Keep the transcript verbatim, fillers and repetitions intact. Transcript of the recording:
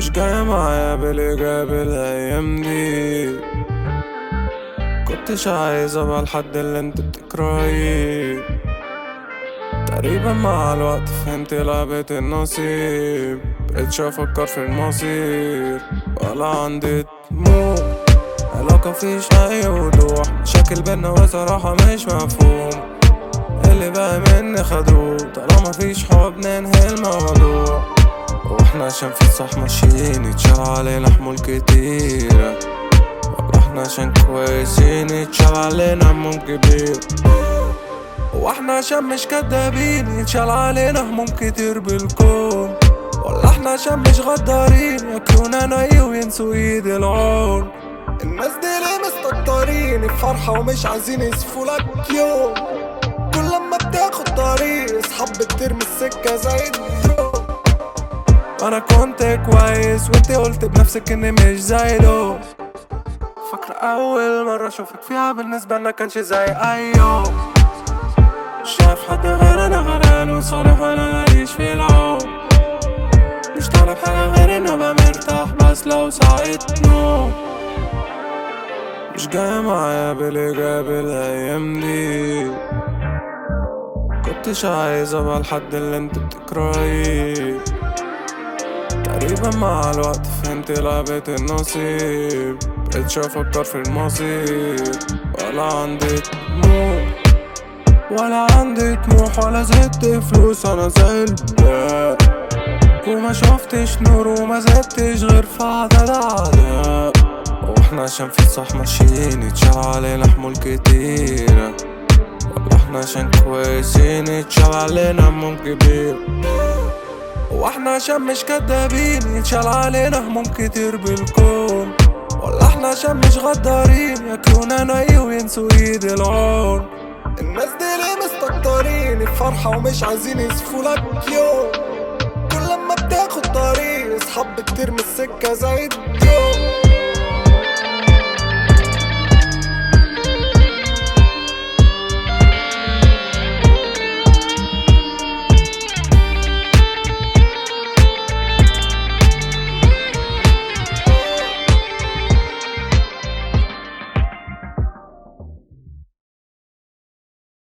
مش جاية معايا بالإيجابي الأيام دي. كنتش عايز أبقى الحد اللي انت بتكرهيه. تقريبا مع الوقت فهمت لعبة النصيب. مبقتش أفكر في المصير ولا عندي طموح. علاقة مفيش أي وضوح، مشاكل بينا وصراحة مش مفهوم. اللي بقى مني خدوه، طالما مفيش حب ننهي الموضوع. واحنا عشان في الصح ماشيين يتشال علينا حمول كتيرة. والله احنا عشان كويسين يتشال علينا هموم كبير. واحنا عشان مش كدابين يتشال علينا هموم كتير بالكون. ولا احنا عشان مش غدارين ياكلونا ني وينسوا ايد العون. الناس دي ليه مستكترين الفرحة ومش عايزين يسفولك يوم. كل لما بتاخد طريق اصحاب بترمي السكة زي الدروب. انا كنت كويس وانت قلت بنفسك اني مش زي دول. فاكرة اول مرة اشوفك فيها بالنسبة لنا كانش زي اي يوم. مش شايف حد غير انا غرقان وصالح وانا ماليش في العوم. مش طالب حاجة غير اني ابقى مرتاح بس لو ساعة نوم. مش جاية معايا بالإيجابي الأيام دي. كنتش عايز أبقى الحد اللي انت بتكرهيه. تقريبا مع الوقت فهمت لعبة النصيب. مبقتش أفكر في المصير ولا عندي طموح. ولا عندي طموح ولا زدت فلوس، أنا زي الباقي. وما شفتش نور وما زدتش غير في عدد أعداء. واحنا عشان في الصح ماشيين يتشال علينا حمول كتيرة. والله احنا عشان كويسين يتشال علينا هموم كبير. واحنا عشان مش كدابين يتشال علينا هموم كتير بالكون. ولا احنا عشان مش غدارين ياكلونا ني وينسوا ايد العون. الناس دي ليه مستكترين الفرحة ومش عايزين يسفولك يوم. كل لما بتاخد طريق اصحاب بترمي السكة زي الدروب.